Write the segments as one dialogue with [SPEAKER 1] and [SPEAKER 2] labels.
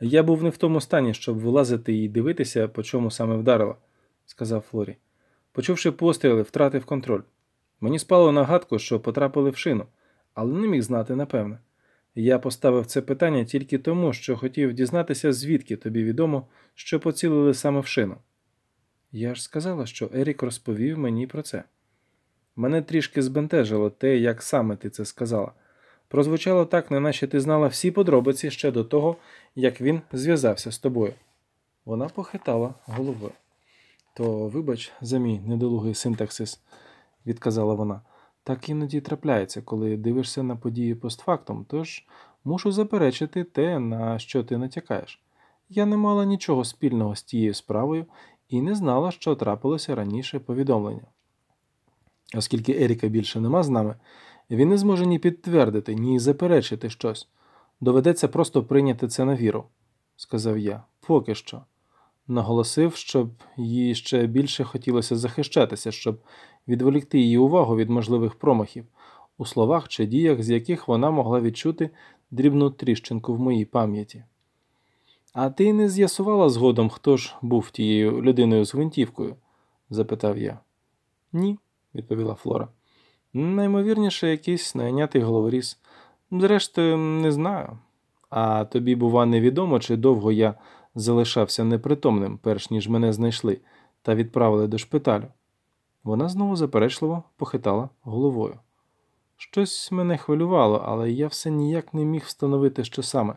[SPEAKER 1] Я був не в тому стані, щоб вилазити і дивитися, по чому саме вдарило, сказав Флорі. Почувши постріли, втратив контроль. Мені спало на гадку, що потрапили в шину, але не міг знати напевне. Я поставив це питання тільки тому, що хотів дізнатися, звідки тобі відомо, що поцілили саме в шину. Я ж сказала, що Ерік розповів мені про це. Мене трішки збентежило те, як саме ти це сказала. Прозвучало так, неначе ти знала всі подробиці ще до того, як він зв'язався з тобою. Вона похитала головою. То, вибач, за мій недолугий синтаксис, відказала вона. Так іноді трапляється, коли дивишся на події постфактум, тож мушу заперечити те, на що ти натякаєш. Я не мала нічого спільного з тією справою і не знала, що трапилося раніше повідомлення. Оскільки Еріка більше нема з нами, він не зможе ні підтвердити, ні заперечити щось. Доведеться просто прийняти це на віру, сказав я. Поки що. Наголосив, щоб їй ще більше хотілося захищатися, щоб відволікти її увагу від можливих промахів у словах чи діях, з яких вона могла відчути дрібну тріщинку в моїй пам'яті. А ти не з'ясувала згодом, хто ж був тією людиною з гвинтівкою? Запитав я. Ні, відповіла Флора. Наймовірніше, якийсь найнятий головоріз. Зрештою, не знаю. А тобі, бува, невідомо, чи довго я залишався непритомним, перш ніж мене знайшли, та відправили до шпиталю. Вона знову заперечливо похитала головою. Щось мене хвилювало, але я все ніяк не міг встановити, що саме.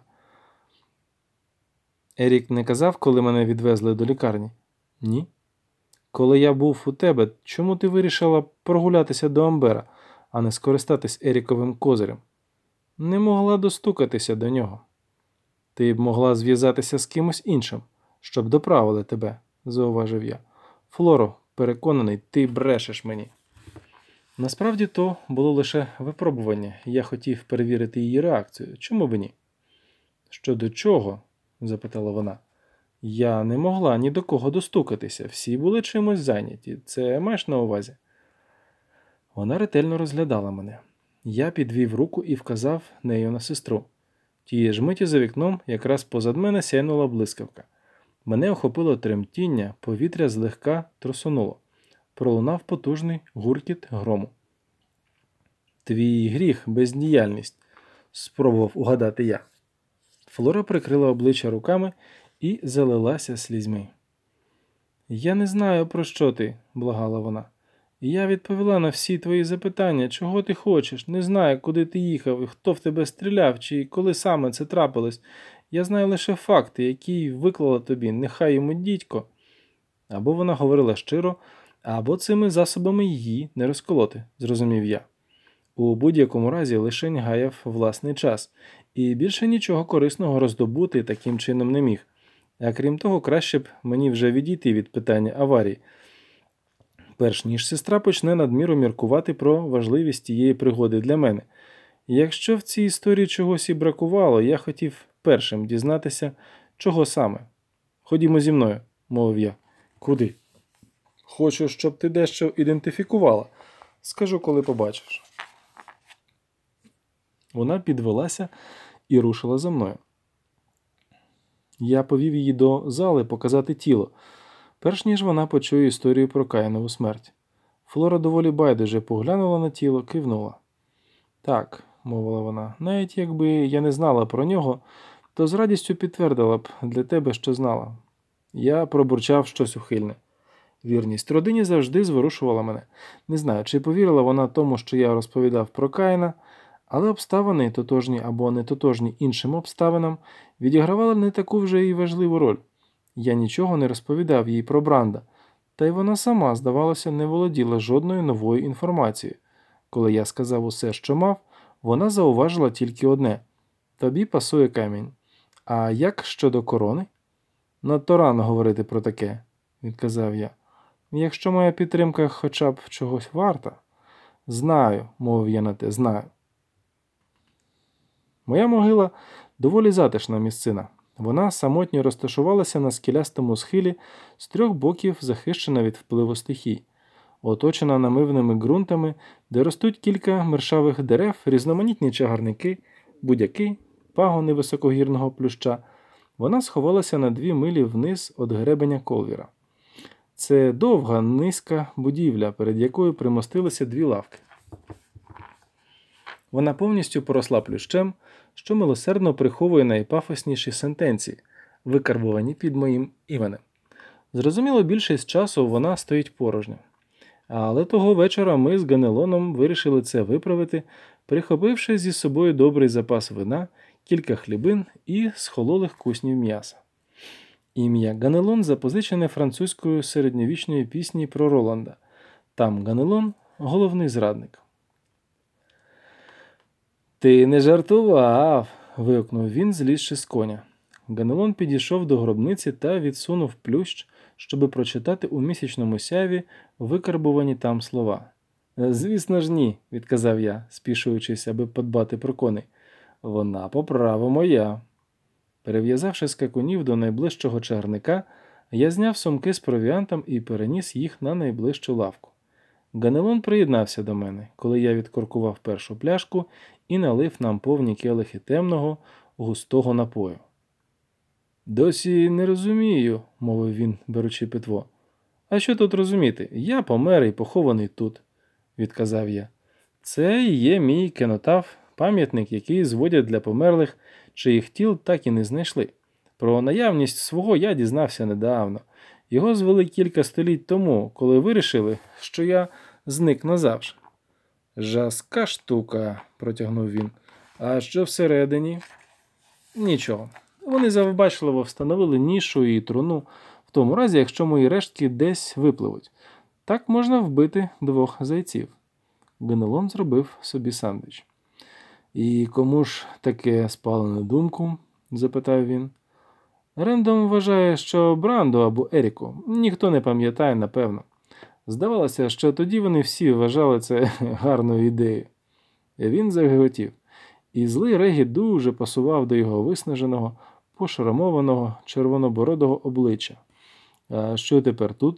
[SPEAKER 1] Ерік не казав, коли мене відвезли до лікарні? Ні. Коли я був у тебе, чому ти вирішила прогулятися до Амбера, а не скористатись Еріковим козирем? Не могла достукатися до нього. Ти б могла зв'язатися з кимось іншим, щоб доправили тебе, зауважив я. Флоро, переконаний, ти брешеш мені. Насправді то було лише випробування, я хотів перевірити її реакцію. Чому б ні? Щодо чого? Запитала вона. Я не могла ні до кого достукатися, всі були чимось зайняті. Це маєш на увазі? Вона ретельно розглядала мене. Я підвів руку і вказав нею на сестру. Тієї ж миті за вікном якраз позад мене сяйнула блискавка. Мене охопило тремтіння, повітря злегка трусонуло. Пролунав потужний гуркіт грому. Твій гріх – бездіяльність, спробував угадати я. Флора прикрила обличчя руками і залилася слізьми. Я не знаю, про що ти, благала вона. Я відповіла на всі твої запитання, чого ти хочеш, не знаю, куди ти їхав, і хто в тебе стріляв, чи коли саме це трапилось. Я знаю лише факти, які виклала тобі, нехай йому дідько. Або вона говорила щиро, або цими засобами її не розколоти, зрозумів я. У будь-якому разі лишень гаяв власний час, і більше нічого корисного роздобути таким чином не міг. А крім того, краще б мені вже відійти від питання аварії, перш ніж сестра почне надміру міркувати про важливість тієї пригоди для мене. Якщо в цій історії чогось і бракувало, я хотів першим дізнатися, чого саме. Ходімо зі мною, мовив я. Куди? Хочу, щоб ти дещо ідентифікувала. Скажу, коли побачиш. Вона підвелася і рушила за мною. Я повів її до зали показати тіло, перш ніж вона почує історію про Каїнову смерть. Флора доволі байдуже поглянула на тіло, кивнула. Так, мовила вона, навіть якби я не знала про нього, то з радістю підтвердила б для тебе, що знала. Я пробурчав щось ухильне. Вірність родині завжди зворушувала мене. Не знаю, чи повірила вона тому, що я розповідав про Каїна, але обставини, тотожні або нетотожні іншим обставинам, відігравали не таку вже і важливу роль. Я нічого не розповідав їй про Бранда, та й вона сама, здавалося, не володіла жодною новою інформацією. Коли я сказав усе, що мав, вона зауважила тільки одне – тобі пасує камінь. А як щодо корони? Надто рано говорити про таке, відказав я. Якщо моя підтримка хоча б чогось варта. Знаю, мовив я на те, знаю. Моя могила доволі затишна місцина. Вона самотньо розташувалася на скелястому схилі, з трьох боків захищена від впливу стихій, оточена намивними ґрунтами, де ростуть кілька мершавих дерев, різноманітні чагарники, будяки, пагони високогірного плюща Вона сховалася на 2 милі вниз від гребеня Колвіра. Це довга, низька будівля, перед якою примостилися 2 лавки. Вона повністю поросла плющем, що милосердно приховує найпафосніші сентенції, викарбовані під моїм іменем. Зрозуміло, більшість часу вона стоїть порожньо. Але того вечора ми з Ганелоном вирішили це виправити, прихопивши зі собою добрий запас вина, кілька хлібин і схололих куснів м'яса. Ім'я Ганелон запозичене французькою середньовічної пісні про Роланда. Там Ганелон – головний зрадник. «Ти не жартував!» – вигукнув він, злізши з коня. Ганелон підійшов до гробниці та відсунув плющ, щоби прочитати у місячному сяйві викарбувані там слова. «Звісно ж ні», – відказав я, спішуючись, аби подбати про коней. «Вона по праву моя». Перев'язавши скакунів до найближчого чагарника, я зняв сумки з провіантом і переніс їх на найближчу лавку. Ганелон приєднався до мене, коли я відкоркував першу пляшку і налив нам повні келихи темного, густого напою. «Досі не розумію», – мовив він, беручи питво. «А що тут розуміти? Я помер і похований тут», – відказав я. «Це і є мій кенотаф, пам'ятник, який зводять для померлих, чиїх тіл так і не знайшли. Про наявність свого я дізнався недавно. Його звели кілька століть тому, коли вирішили, що я зник назавжди». «Жаска штука», – протягнув він. «А що всередині?» «Нічого. Вони завбачливо встановили нішу і труну, в тому разі, якщо мої рештки десь випливуть. Так можна вбити 2 зайців». Ганелон зробив собі сандвіч. «І кому ж таке спало на думку?» – запитав він. «Рендом вважає, що Бранду або Еріку. Ніхто не пам'ятає, напевно. Здавалося, що тоді вони всі вважали це гарною ідеєю». Він загиготів. І злий регіт дуже пасував до його виснаженого, пошрамованого, червонобородого обличчя. «А що тепер тут?»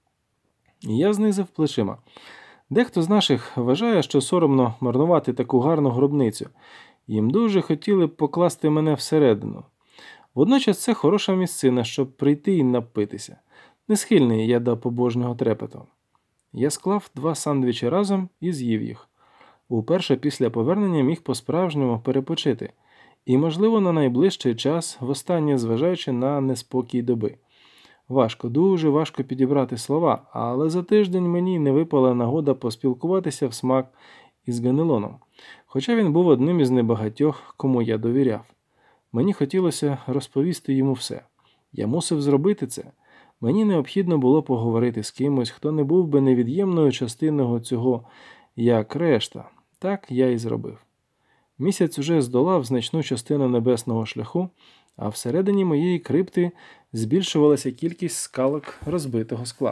[SPEAKER 1] Я знизив плечима. Дехто з наших вважає, що соромно марнувати таку гарну гробницю. Їм дуже хотіли б покласти мене всередину. Водночас це хороша місцина, щоб прийти і напитися. Не схильний я до побожнього трепету. Я склав 2 сандвічі разом і з'їв їх. Уперше після повернення міг по-справжньому перепочити. І, можливо, на найближчий час, востаннє зважаючи на неспокій доби. Важко, дуже важко підібрати слова, але за тиждень мені не випала нагода поспілкуватися в смак із Ганелоном, хоча він був одним із небагатьох, кому я довіряв. Мені хотілося розповісти йому все. Я мусив зробити це. Мені необхідно було поговорити з кимось, хто не був би невід'ємною частиною цього, як решта. Так я і зробив. Місяць уже здолав значну частину небесного шляху, а всередині моєї крипти збільшувалася кількість скалок розбитого скла.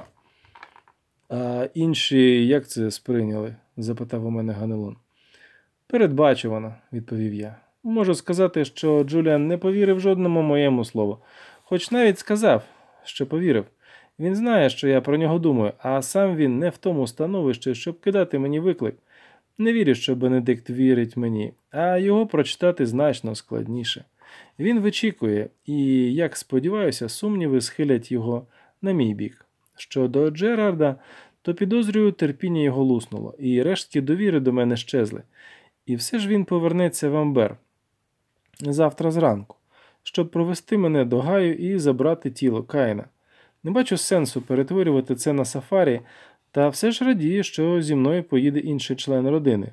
[SPEAKER 1] «А інші як це сприйняли?» – запитав у мене Ганелон. «Передбачувано», – відповів я. «Можу сказати, що Джуліан не повірив жодному моєму слову. Хоч навіть сказав, що повірив. Він знає, що я про нього думаю, а сам він не в тому становищі, щоб кидати мені виклик. Не вірю, що Бенедикт вірить мені, а його прочитати значно складніше. Він вичікує, і, як сподіваюся, сумніви схилять його на мій бік. Щодо Джерарда, то підозрюю, терпіння його луснуло, і рештки довіри до мене щезли. І все ж він повернеться в Амбер завтра зранку, щоб провести мене до Гаю і забрати тіло Каїна. Не бачу сенсу перетворювати це на сафарі, та все ж радію, що зі мною поїде інший член родини.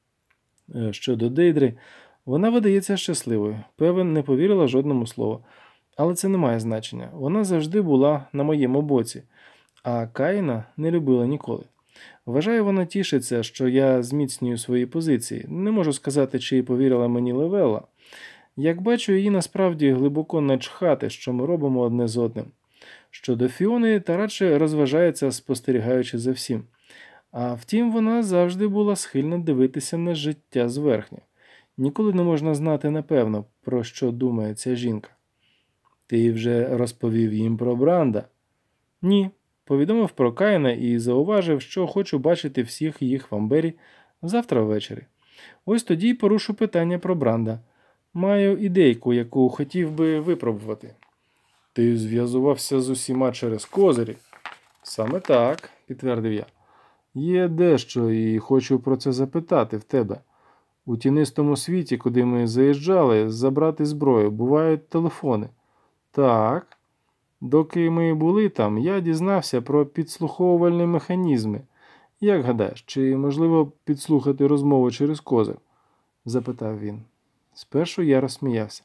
[SPEAKER 1] Щодо Дейдри, вона видається щасливою. Певен, не повірила жодному слову. Але це не має значення. Вона завжди була на моєму боці, а Каїна не любила ніколи. Вважаю, вона тішиться, що я зміцнюю свої позиції. Не можу сказати, чи повірила мені Левелла. Як бачу, її насправді глибоко начхати, що ми робимо одне з одним. Щодо Фіони, та радше розважається, спостерігаючи за всім. А втім, вона завжди була схильна дивитися на життя зверхньо. Ніколи не можна знати напевно, про що думає ця жінка. Ти вже розповів їм про Бранда? Ні. Повідомив про Каїна і зауважив, що хочу бачити всіх їх в Амбері завтра ввечері. Ось тоді й порушу питання про Бранда. Маю ідейку, яку хотів би випробувати. Ти зв'язувався з усіма через козирі? Саме так, підтвердив я. Є дещо і хочу про це запитати в тебе. У тінистому світі, куди ми заїжджали, забрати зброю, бувають телефони. Так. Доки ми були там, я дізнався про підслуховувальні механізми. Як гадаєш, чи можливо підслухати розмову через козир? Запитав він. Спершу я розсміявся,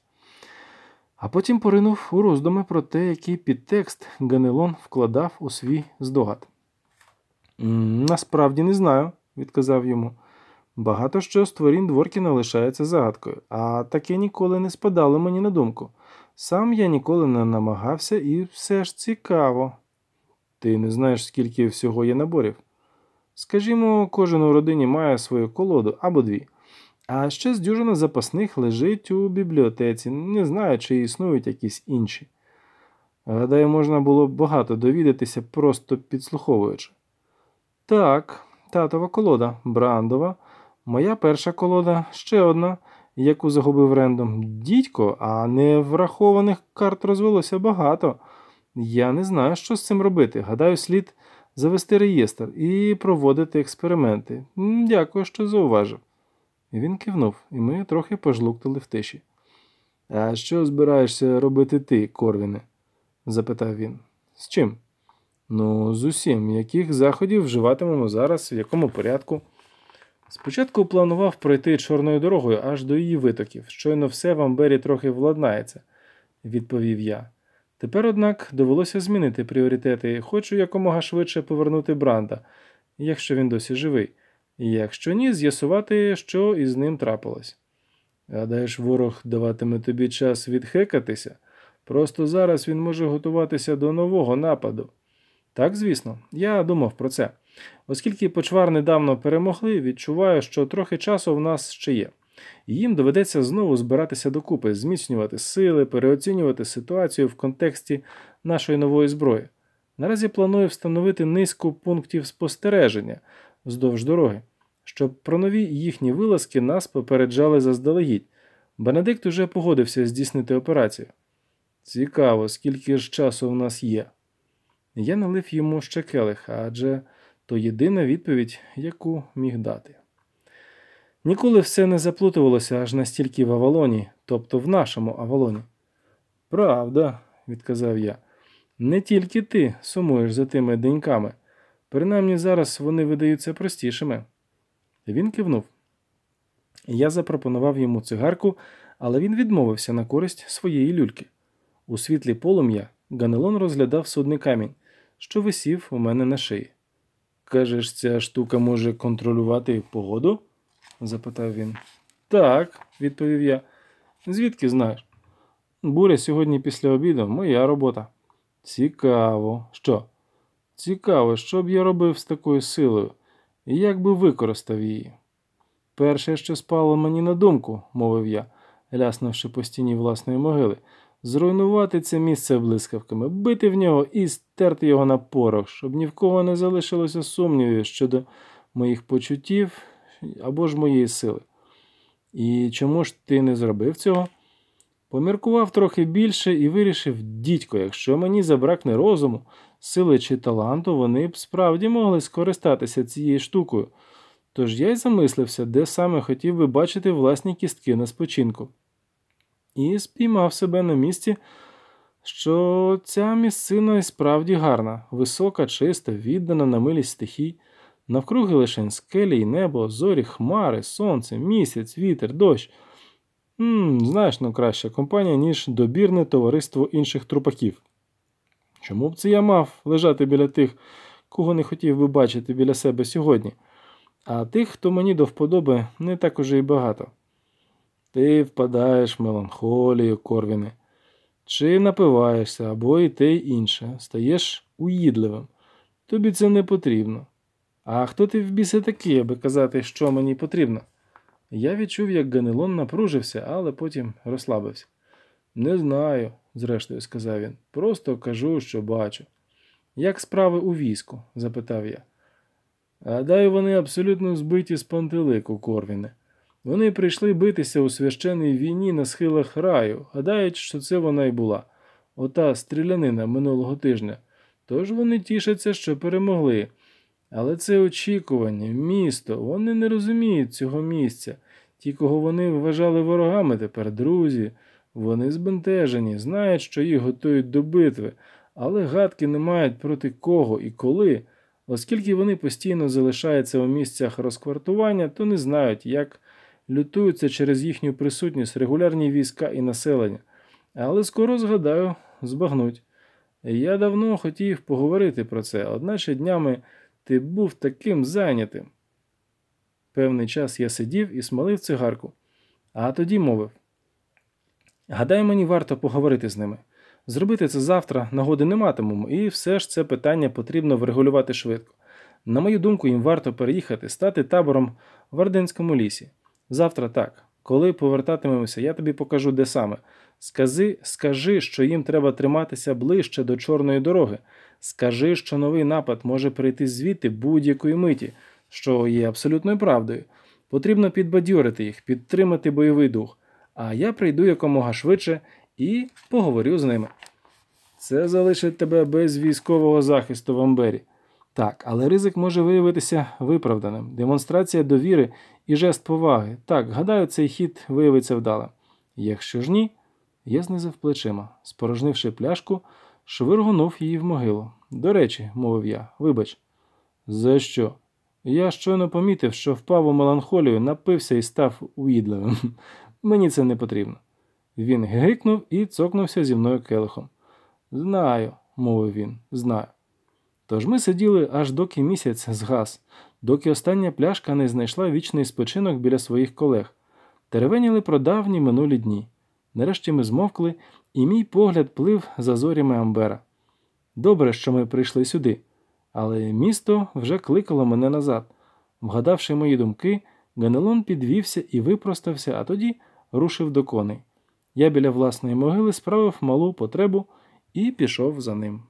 [SPEAKER 1] а потім поринув у роздуми про те, який підтекст Ганелон вкладав у свій здогад. Насправді не знаю, відказав йому. Багато що з творінь Дворкіна лишається загадкою, а таке ніколи не спадало мені на думку. Сам я ніколи не намагався і все ж цікаво. Ти не знаєш, скільки всього є наборів? Скажімо, кожен у родині має свою колоду або дві. А ще з дюжина запасних лежить у бібліотеці, не знаю, чи існують якісь інші. Гадаю, можна було б багато довідатися, просто підслуховуючи. Так, татова колода, брандова, моя перша колода, ще одна, яку загубив Рендом. Дідько, а неврахованих карт розвелося багато. Я не знаю, що з цим робити. Гадаю, слід завести реєстр і проводити експерименти. Дякую, що зауважив. Він кивнув, і ми трохи пожлуктали в тиші. А що збираєшся робити ти, Корвіне? Запитав він. З чим? Ну, з усім. Яких заходів вживатимемо зараз, в якому порядку? Спочатку планував пройти чорною дорогою аж до її витоків. Щойно все в Амбері трохи владнається, відповів я. Тепер, однак, довелося змінити пріоритети. Хочу якомога швидше повернути Бранда, якщо він досі живий. І якщо ні, з'ясувати, що із ним трапилось. Гадаєш, ворог даватиме тобі час відхекатися? Просто зараз він може готуватися до нового нападу. Так, звісно, я думав про це. Оскільки почвар недавно перемогли, відчуваю, що трохи часу в нас ще є. І їм доведеться знову збиратися докупи, зміцнювати сили, переоцінювати ситуацію в контексті нашої нової зброї. Наразі планую встановити низку пунктів спостереження вздовж дороги, щоб про нові їхні вилазки нас попереджали заздалегідь. Бенедикт уже погодився здійснити операцію. Цікаво, скільки ж часу в нас є. Я налив йому ще келих, адже то єдина відповідь, яку міг дати. Ніколи все не заплутувалося аж настільки в Авалоні, тобто в нашому Авалоні. Правда, відказав я. Не тільки ти сумуєш за тими деньками. Принаймні зараз вони видаються простішими. Він кивнув. Я запропонував йому цигарку, але він відмовився на користь своєї люльки. У світлі полум'я Ганелон розглядав судний камінь, що висів у мене на шиї. «Кажеш, ця штука може контролювати погоду?» – запитав він. «Так», – відповів я. «Звідки знаєш?» «Буря сьогодні після обіду – моя робота». «Цікаво. Що?» «Цікаво, що б я робив з такою силою, і як би використав її?» «Перше, що спало мені на думку», – мовив я, ляснувши по стіні власної могили, – «зруйнувати це місце блискавками, бити в нього і стерти його на порох, щоб ні в кого не залишилося сумнівів щодо моїх почуттів або ж моєї сили». «І чому ж ти не зробив цього?» Поміркував трохи більше і вирішив: дідько, якщо мені забракне розуму, сили чи таланту, вони б справді могли скористатися цією штукою. Тож я й замислився, де саме хотів би бачити власні кістки на спочинку. І спіймав себе на місці, що ця місцина і справді гарна, висока, чиста, віддана на милість стихій. Навкруги лишень скелі й небо, зорі, хмари, сонце, місяць, вітер, дощ. Значно краща компанія, ніж добірне товариство інших трупаків. Чому б це я мав лежати біля тих, кого не хотів би бачити біля себе сьогодні? А тих, хто мені до вподоби, не так уже й багато. Ти впадаєш в меланхолію, Корвіне. Чи напиваєшся, або і те, й інше. Стаєш уїдливим. Тобі це не потрібно. А хто ти в біса такий, аби казати, що мені потрібно? Я відчув, як Ганелон напружився, але потім розслабився. «Не знаю», – зрештою сказав він. «Просто кажу, що бачу». «Як справи у війську?» – запитав я. «Гадаю, вони абсолютно збиті з пантелику, Корвіне. Вони прийшли битися у священній війні на схилах раю, гадають, що це вона й була. Ота стрілянина минулого тижня. Тож вони тішаться, що перемогли. Але це очікування, місто, вони не розуміють цього місця. Ті, кого вони вважали ворогами, тепер друзі. Вони збентежені, знають, що їх готують до битви, але гадки не мають проти кого і коли. Оскільки вони постійно залишаються у місцях розквартування, то не знають, як лютуються через їхню присутність регулярні війська і населення. Але скоро, згадаю, збагнуть. Я давно хотів поговорити про це, одначе днями ти був таким зайнятим. Певний час я сидів і смалив цигарку, а тоді мовив. Гадаю, мені варто поговорити з ними. Зробити це завтра нагоди не матимемо, і все ж це питання потрібно врегулювати швидко. На мою думку, їм варто переїхати, стати табором в Арденському лісі. Завтра так. Коли повертатимемося, я тобі покажу, де саме. Скажи, що їм треба триматися ближче до Чорної дороги. Скажи, що новий напад може прийти звідти будь-якої миті, що є абсолютною правдою. Потрібно підбадьорити їх, підтримати бойовий дух. А я прийду якомога швидше і поговорю з ними. Це залишить тебе без військового захисту в Амбері. Так, але ризик може виявитися виправданим. Демонстрація довіри і жест поваги. Так, гадаю, цей хід виявиться вдалим. Якщо ж ні, я знизив плечима. Спорожнивши пляшку, швиргонув її в могилу. До речі, мовив я, вибач. За що? Я щойно помітив, що впав у меланхолію, напився і став уїдливим. Мені це не потрібно. Він гикнув і цокнувся зі мною келихом. Знаю, мовив він, знаю. Тож ми сиділи, аж доки місяць згас, доки остання пляшка не знайшла вічний спочинок біля своїх колег. Теревеніли про давні минулі дні. Нарешті ми змовкли, і мій погляд плив за зорями Амбера. Добре, що ми прийшли сюди, але місто вже кликало мене назад. Вгадавши мої думки, Ганелон підвівся і випростався, а тоді рушив до коней. Я біля власної могили справив малу потребу і пішов за ним.